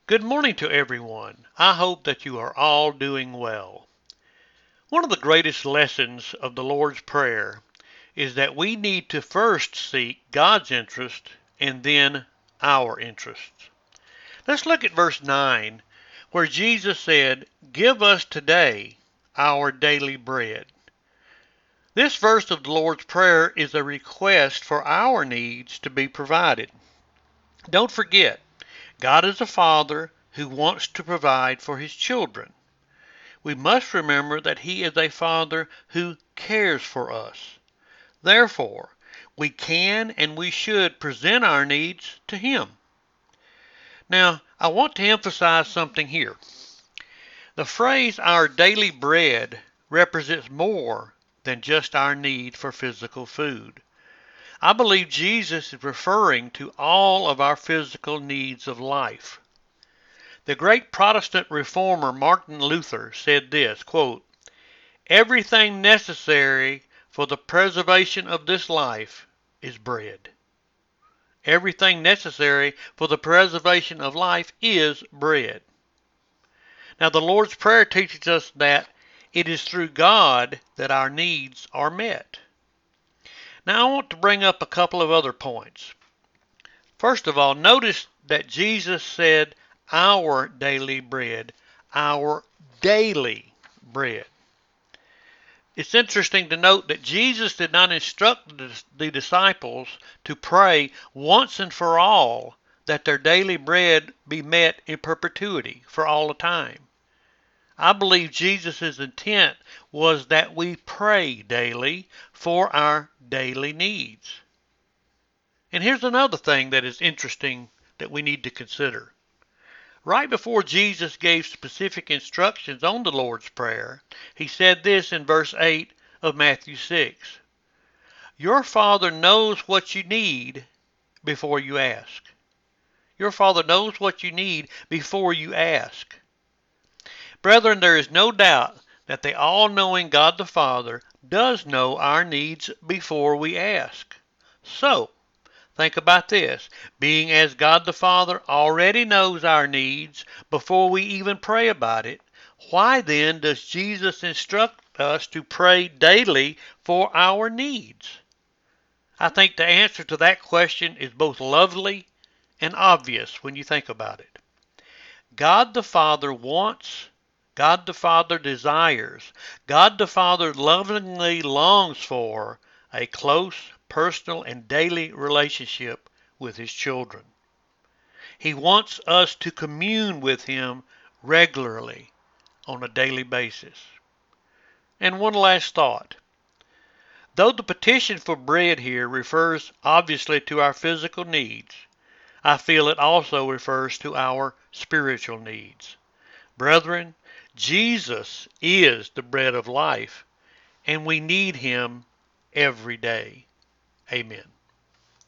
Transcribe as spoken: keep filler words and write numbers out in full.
Good morning to everyone. I hope that you are all doing well. One of the greatest lessons of the Lord's Prayer is that we need to first seek God's interest and then our interests. Let's look at verse nine, where Jesus said, "Give us today our daily bread." This verse of the Lord's Prayer is a request for our needs to be provided. Don't forget, God is a father who wants to provide for his children. We must remember that he is a father who cares for us. Therefore, we can and we should present our needs to him. Now, I want to emphasize something here. The phrase "our daily bread" represents more than just our need for physical food. I believe Jesus is referring to all of our physical needs of life. The great Protestant reformer Martin Luther said this, quote, "Everything necessary for the preservation of this life is bread." Everything necessary for the preservation of life is bread. Now, the Lord's Prayer teaches us that it is through God that our needs are met. Now, I want to bring up a couple of other points. First of all, notice that Jesus said our daily bread, our daily bread. It's interesting to note that Jesus did not instruct the disciples to pray once and for all that their daily bread be met in perpetuity for all the time. I believe Jesus' intent was that we pray daily for our daily needs. And here's another thing that is interesting that we need to consider. Right before Jesus gave specific instructions on the Lord's Prayer, he said this in verse eight of Matthew six. Your Father knows what you need before you ask. Your Father knows what you need before you ask. Brethren, there is no doubt that the all-knowing God the Father does know our needs before we ask. So, think about this. Being as God the Father already knows our needs before we even pray about it, why then does Jesus instruct us to pray daily for our needs? I think the answer to that question is both lovely and obvious when you think about it. God the Father wants, God the Father desires, God the Father lovingly longs for a close, personal, and daily relationship with his children. He wants us to commune with him regularly on a daily basis. And one last thought. Though the petition for bread here refers obviously to our physical needs, I feel it also refers to our spiritual needs. Brethren, Jesus is the bread of life, and we need him every day. Amen.